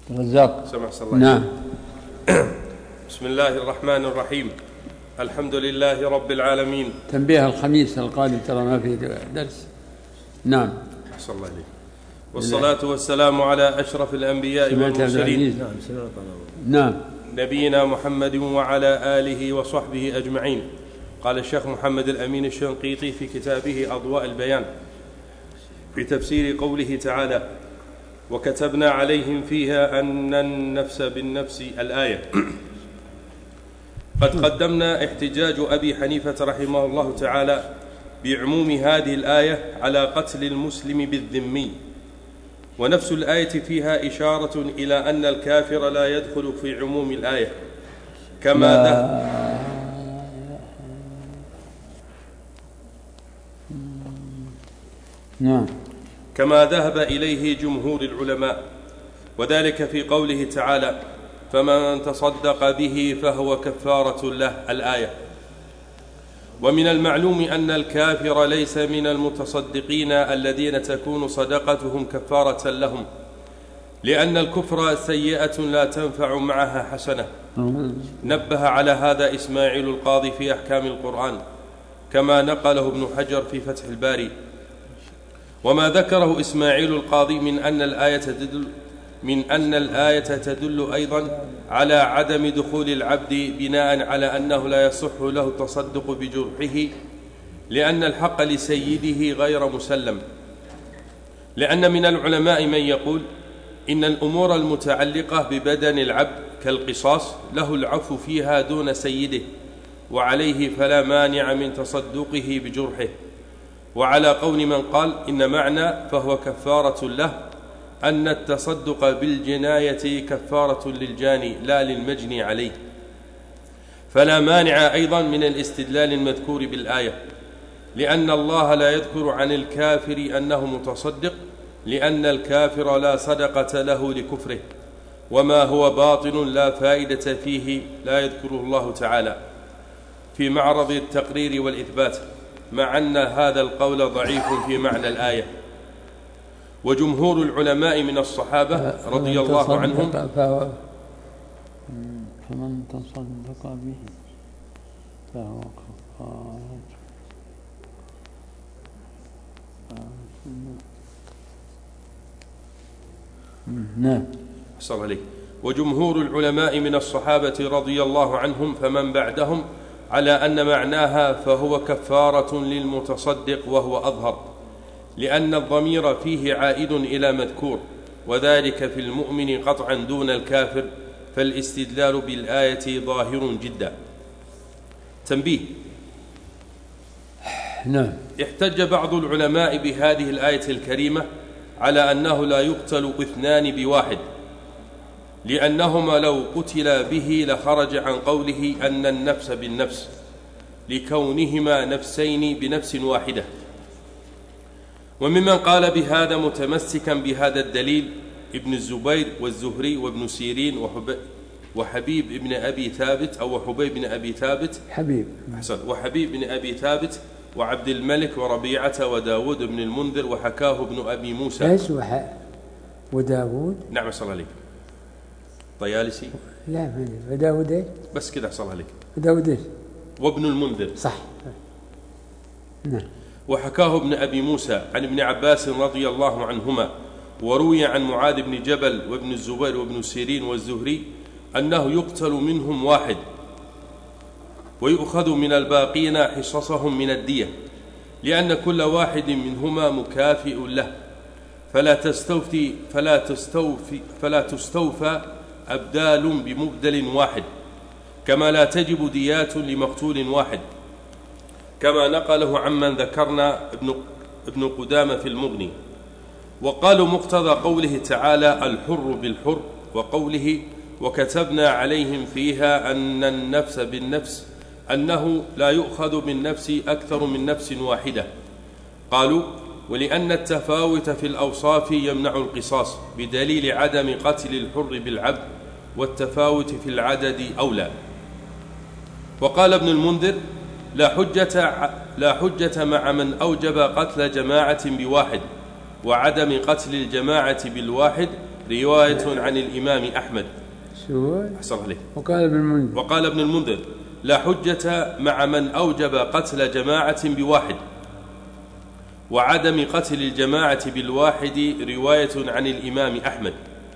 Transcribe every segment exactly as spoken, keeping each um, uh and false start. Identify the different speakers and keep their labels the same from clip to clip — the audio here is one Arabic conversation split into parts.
Speaker 1: رزاق
Speaker 2: سمع صلى الله.
Speaker 1: نعم.
Speaker 2: بسم الله الرحمن الرحيم. الحمد لله رب العالمين.
Speaker 1: تنبيه الخميس القادم ترى ما في درس. نعم.
Speaker 2: صلى الله عليه. والصلاة والسلام على أشرف الأنبياء والمرسلين.
Speaker 1: نعم.
Speaker 2: نبينا محمد وعلى آله وصحبه أجمعين. قال الشيخ محمد الأمين الشنقيطي في كتابه أضواء البيان في تفسير قوله تعالى: وكتبنا عليهم فيها أن النفس بالنفس، الآية. قد قدمنا احتجاج أبي حنيفة رحمه الله تعالى بعموم هذه الآية على قتل المسلم بالذمي، ونفس الآية فيها إشارة إلى أن الكافر لا يدخل في عموم الآية كما ذهب
Speaker 1: نعم
Speaker 2: كما ذهب إليه جمهور العلماء، وذلك في قوله تعالى: فمن تصدق به فهو كفارة له، الآية. ومن المعلوم أن الكافر ليس من المتصدقين الذين تكون صدقتهم كفارة لهم، لأن الكفر سيئة لا تنفع معها حسنة. نبه على هذا إسماعيل القاضي في أحكام القرآن، كما نقله ابن حجر في فتح الباري. وما ذكره إسماعيل القاضي من أن الآية تدل من أن الآية تدل أيضا على عدم دخول العبد بناء على أنه لا يصح له التصدق بجرحه، لأن الحق لسيده غير مسلم. لأن من العلماء من يقول إن الأمور المتعلقة ببدن العبد كالقصاص له العفو فيها دون سيده، وعليه فلا مانع من تصدقه بجرحه. وعلى قول من قال إن معنى فهو كفارة له أن التصدق بالجناية كفارة للجاني لا للمجني عليه، فلا مانع أيضا من الاستدلال المذكور بالآية، لأن الله لا يذكر عن الكافر أنه متصدق، لأن الكافر لا صدقة له لكفره، وما هو باطل لا فائدة فيه لا يذكره الله تعالى في معرض التقرير والإثبات، مع أن هذا القول ضعيف في معنى الآية. وجمهور العلماء من الصحابة رضي الله عنهم
Speaker 1: فمن تصدق به فهو كفارة. نعم.
Speaker 2: صلى الله. وجمهور العلماء من الصحابة رضي الله عنهم فمن بعدهم على أن معناها فهو كفارة للمتصدق، وهو أظهر، لأن الضمير فيه عائد إلى مذكور، وذلك في المؤمن قطعا دون الكافر، فالاستدلال بالآية ظاهر جدا. تنبيه:
Speaker 1: نعم.
Speaker 2: احتج بعض العلماء بهذه الآية الكريمة على أنه لا يقتل اثنان بواحد، لأنهما لو قتل به لخرج عن قوله أن النفس بالنفس، لكونهما نفسين بنفس واحدة. وممن قال بهذا متمسكا بهذا الدليل ابن الزبير والزهري وابن سيرين وحبيب ابن أبي ثابت أو وحبيب بن أبي ثابت
Speaker 1: حبيب
Speaker 2: أحسن وحبيب بن أبي ثابت وعبد الملك وربيعة وداود بن المنذر، وحكاه ابن أبي موسى.
Speaker 1: ايش وداود؟
Speaker 2: نعم صلى الله عليك. طيالسي
Speaker 1: لا وداود ايش
Speaker 2: بس كذا صلى الله عليك.
Speaker 1: وداود ايش
Speaker 2: وابن المنذر
Speaker 1: صح. نعم.
Speaker 2: وحكاه ابن أبي موسى عن ابن عباس رضي الله عنهما، وروي عن معاذ بن جبل وابن الزبير وابن سيرين والزهري أنه يقتل منهم واحد ويؤخذ من الباقين حصصهم من الدية، لأن كل واحد منهما مكافئ له، فلا تستوفي فلا تستوفي فلا تستوفى أبدال بمبدل واحد، كما لا تجب ديات لمقتول واحد، كما نقله عمن ذكرنا ابن ابن قدامة في المغني. وقالوا مقتضى قوله تعالى الحر بالحر، وقوله وكتبنا عليهم فيها أن النفس بالنفس أنه لا يؤخذ بالنفس أكثر من نفس واحدة. قالوا ولأن التفاوت في الأوصاف يمنع القصاص بدليل عدم قتل الحر بالعبد، والتفاوت في العدد أولى. وقال ابن المنذر لا حجة, لا حجة مع من أوجب قتل جماعة بواحد وعدم قتل الجماعة بالواحد، رواية عن الإمام أحمد.
Speaker 1: أحسن عليه. وقال ابن المنذر
Speaker 2: وقال ابن المنذر لا حجة مع من أوجب قتل جماعة بواحد، وعدم قتل الجماعة بالواحد رواية عن الإمام أحمد.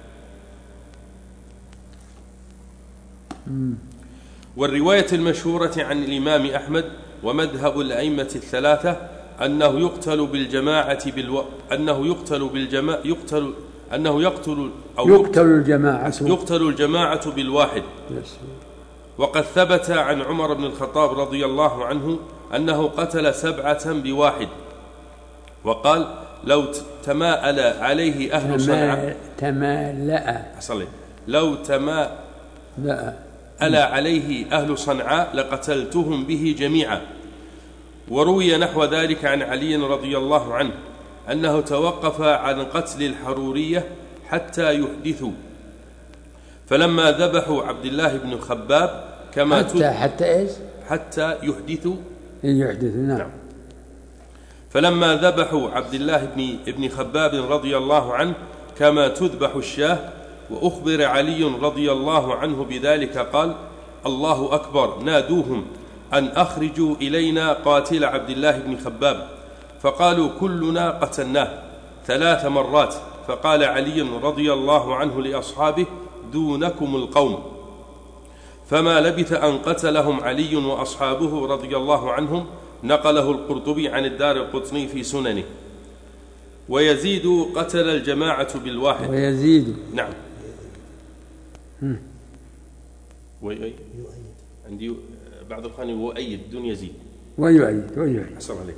Speaker 2: والرواية المشهورة عن الإمام أحمد ومذهب الأئمة الثلاثة أنه يقتل بالجماعة بالو... أنه يقتل بالجماعة يقتل أنه يقتل أو
Speaker 1: يقتل الجماعة
Speaker 2: يقتل الجماعة بالواحد. وقد ثبت عن عمر بن الخطاب رضي الله عنه أنه قتل سبعة بواحد، وقال لو تماءل عليه أهل صنعاء
Speaker 1: تمالأ
Speaker 2: لو تماءل عليه أهل صنعاء لقتلتهم به جميعا. وروي نحو ذلك عن علي رضي الله عنه أنه توقف عن قتل الحرورية حتى يحدثوا، فلما ذبحوا عبد الله بن خباب كما
Speaker 1: حتى حتى إيش
Speaker 2: حتى يحدثوا
Speaker 1: يحدثوا نعم.
Speaker 2: فلما ذبحوا عبد الله بن ابن خباب رضي الله عنه كما تذبح الشاة، وأخبر علي رضي الله عنه بذلك قال الله أكبر، نادوهم أن أخرجوا إلينا قاتل عبد الله بن خباب، فقالوا كلنا قتلناه ثلاث مرات، فقال علي رضي الله عنه لأصحابه دونكم القوم، فما لبث أن قتلهم علي وأصحابه رضي الله عنهم. نقله القرطبي عن الدار القطني في سننه. ويزيد قتل الجماعة بالواحد.
Speaker 1: ويزيد
Speaker 2: نعم. وي عندي بعض الخاني وأيد دون يزيد.
Speaker 1: ويؤيد ويؤيد
Speaker 2: أحسن عليك.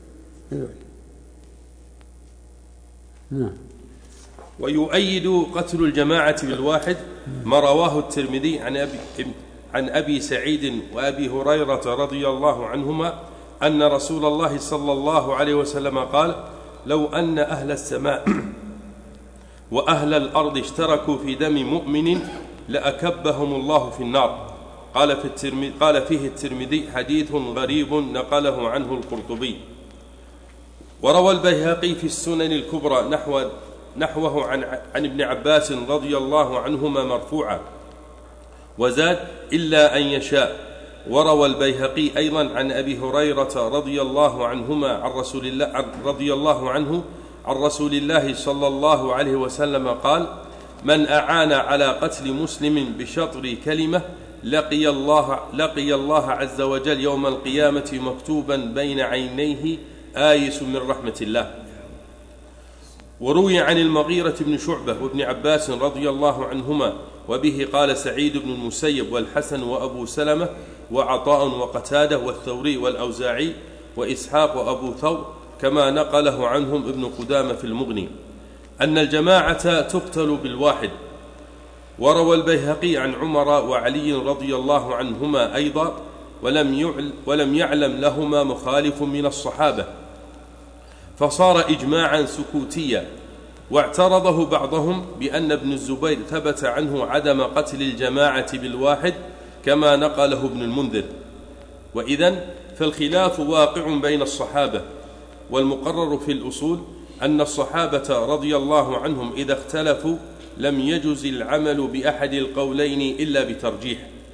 Speaker 1: نعم.
Speaker 2: ويؤيد قتل الجماعة بالواحد ما رواه الترمذي عن أبي, عن أبي سعيد وأبي هريرة رضي الله عنهما أن رسول الله صلى الله عليه وسلم قال لو أن أهل السماء وأهل الأرض اشتركوا في دم مؤمن لأكبهم الله في النار. قال, في الترمذي قال فيه الترمذي حديث غريب نقله عنه القرطبي. وروى البيهقي في السنن الكبرى نحو نحوه عن, عن ابن عباس رضي الله عنهما مرفوعا وزاد إلا أن يشاء. وروى البيهقي أيضا عن أبي هريرة رضي الله عنهما عن رسول الله رضي الله عنه عن رسول الله صلى الله عليه وسلم قال من أعان على قتل مسلم بشطر كلمة لقي الله, لقي الله عز وجل يوم القيامة مكتوبا بين عينيه آيس من رحمة الله. وروي عن المغيرة بن شعبة وابن عباس رضي الله عنهما وبه قال سعيد بن المسيب والحسن وأبو سلمة وعطاء وقتادة والثوري والأوزاعي وإسحاق وأبو ثور كما نقله عنهم ابن قدامة في المغني أن الجماعة تقتل بالواحد. وروى البيهقي عن عمر وعلي رضي الله عنهما أيضا ولم, ولم يعلم لهما مخالف من الصحابة، فصار إجماعا سكوتيا. واعترضه بعضهم بأن ابن الزبير ثبت عنه عدم قتل الجماعة بالواحد كما نقله ابن المنذر. وإذن فالخلاف واقع بين الصحابة، والمقرر في الأصول أن الصحابة رضي الله عنهم إذا اختلفوا لم يجز العمل بأحد القولين إلا بترجيح.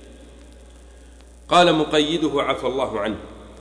Speaker 2: قال مقيده عفى الله عنه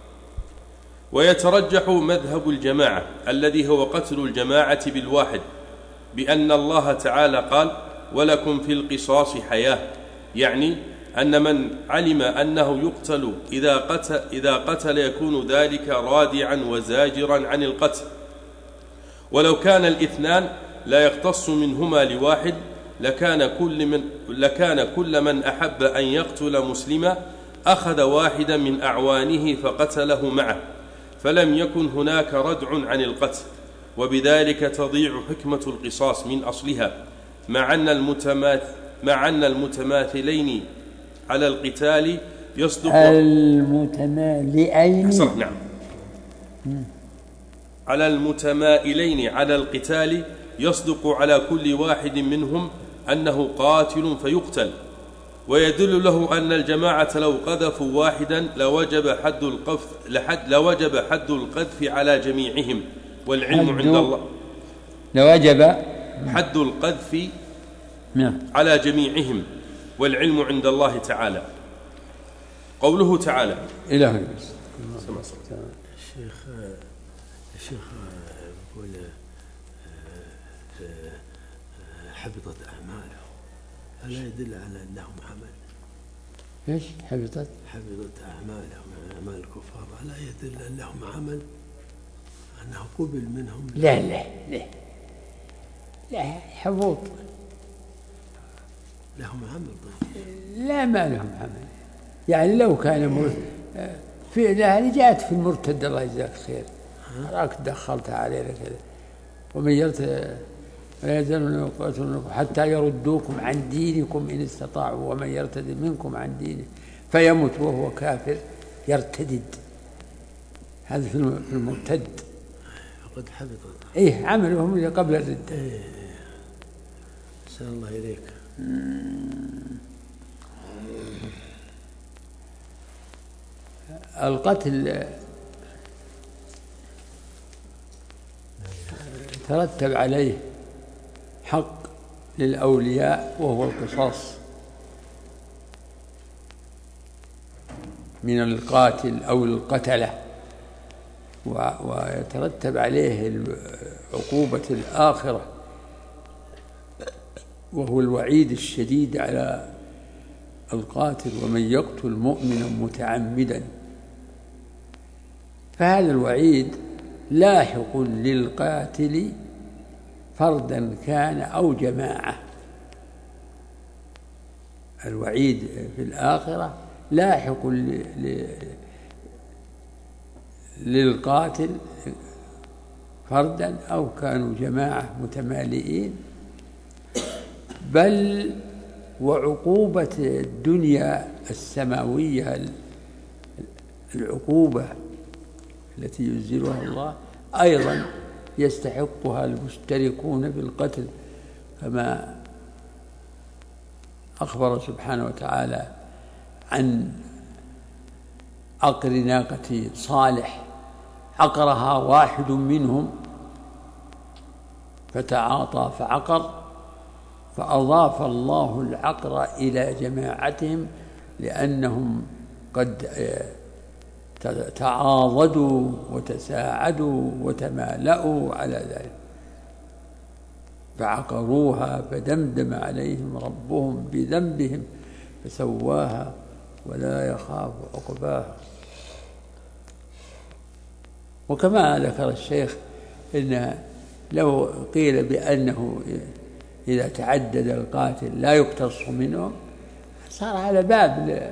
Speaker 2: ويترجح مذهب الجماعة الذي هو قتل الجماعة بالواحد، بأن الله تعالى قال ولكم في القصاص حياة، يعني أن من علم أنه يقتل إذا قتل, إذا قتل يكون ذلك رادعا وزاجرا عن القتل. ولو كان الاثنان لا يقتص منهما لواحد لكان كل من, لكان كل من أحب أن يقتل مسلما أخذ واحدا من أعوانه فقتله معه، فلم يكن هناك ردع عن القتل، وبذلك تضيع حكمة القصاص من أصلها، مع أن المتماثل مع أن المتماثلين على القتال يصدق
Speaker 1: المتمالئين
Speaker 2: نعم على المتمائلين على القتال يصدق على كل واحد منهم أنه قاتل فيقتل. ويدل له أن الجماعة لو قذفوا واحدا لوجب حد القذف لحد لوجب حد القذف على جميعهم، والعلم عند الله.
Speaker 1: لوجب
Speaker 2: حد القذف
Speaker 1: نعم.
Speaker 2: على جميعهم، والعلم عند الله تعالى. قوله تعالى
Speaker 1: إلهي
Speaker 3: الشيخ الشيخ يقول حبطت أعماله، ألا يدل على أنهم عمل؟
Speaker 1: إيش حبطت؟
Speaker 3: حبطت أعمالهم، أعمال الكفار، ألا يدل أنهم عمل، أنه قبل منهم؟
Speaker 1: لا لا لا لا حبوط
Speaker 3: لهم عمل. طيب
Speaker 1: لا ما لهم عمل، يعني لو كان مرتد في هذه جاءت في المرتد الله يجزاك خير، راك دخلتها علينا كذا، ومن يرتد لا يزالون يقاتلونكم حتى يردوكم عن دينكم إن استطاعوا ومن يرتد منكم عن دينه فيمت وهو كافر يرتدد، هذا في المرتد
Speaker 3: فقد حبط
Speaker 1: إيه عملهم قبل الردة.
Speaker 3: إيه. أسأل الله إليك.
Speaker 1: القتل ترتب عليه حق للأولياء وهو القصاص من القاتل أو القتلة، ويترتب عليه عقوبة الآخرة وهو الوعيد الشديد على القاتل، ومن يقتل مؤمنا متعمدا، فهذا الوعيد لاحق للقاتل فردا كان أو جماعة. الوعيد في الآخرة لاحق للقاتل فردا أو كانوا جماعة متمالئين، بل وعقوبة الدنيا السماوية العقوبة التي ينزلها الله أيضا يستحقها المشتركون بالقتل، كما أخبر سبحانه وتعالى عن عقر ناقة صالح عقرها واحد منهم فتعاطى فعقر، فأضاف الله العقر إلى جماعتهم لأنهم قد تعاضدوا وتساعدوا وتمالأوا على ذلك، فعقروها فدمدم عليهم ربهم بذنبهم فسواها ولا يخاف عقباها. وكما ذكر الشيخ إن لو قيل بأنه إذا تعدد القاتل لا يقتص منهم صار على باب ل...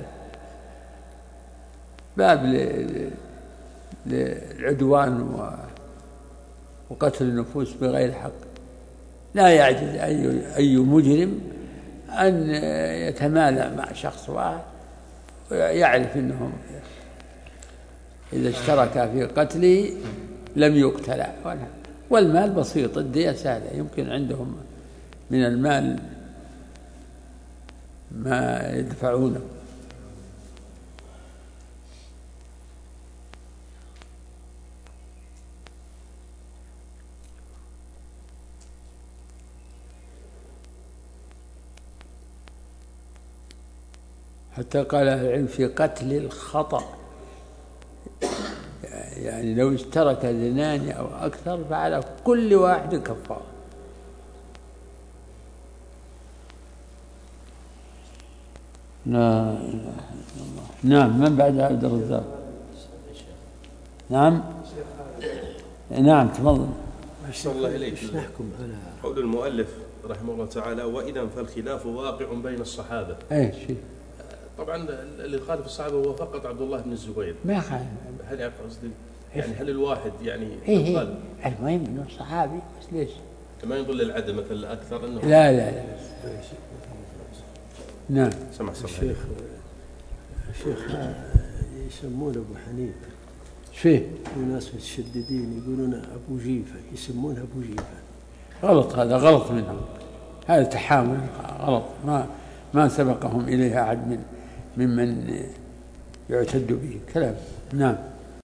Speaker 1: باب للعدوان و... وقتل النفوس بغير حق. لا يعجز أي, أي مجرم أن يتمالأ مع شخص واحد ويعرف أنهم إذا اشترك في قتله لم يقتلع، والمال بسيط، الدية سهلة، يمكن عندهم من المال ما يدفعونه. حتى قال العلم في قتل الخطأ، يعني لو اشترك اثنان أو أكثر فعلى كل واحد كفارة. لا إله إلا الله. نعم. من بعد عبد الرزاق؟ نعم نعم تفضل.
Speaker 2: أحسن الله إليك.
Speaker 3: نحكم على
Speaker 2: قول المؤلف رحمه الله تعالى وإذا فالخلاف واقع بين الصحابة.
Speaker 1: أي شيء.
Speaker 2: طبعا اللي خالف الصحابة هو فقط عبد الله بن الزبير.
Speaker 1: ما خالف.
Speaker 2: هل قصدي يعني هل الواحد يعني
Speaker 1: إيه إيه المهم إنه صحابي بس ليش؟
Speaker 2: ما يدل العدم مثل الأكثر إنه
Speaker 1: لا لا لا. نعم.
Speaker 2: سمع
Speaker 3: الشيخ الشيخ يسمون أبو حنيفة
Speaker 1: فيه
Speaker 3: وناس متشددين يقولون أبو جيفة، يسمونه أبو جيفة.
Speaker 1: غلط، هذا غلط منهم، هذا تحامل غلط، ما ما سبقهم إليه أحد من ممن يعتد به كلام. نعم.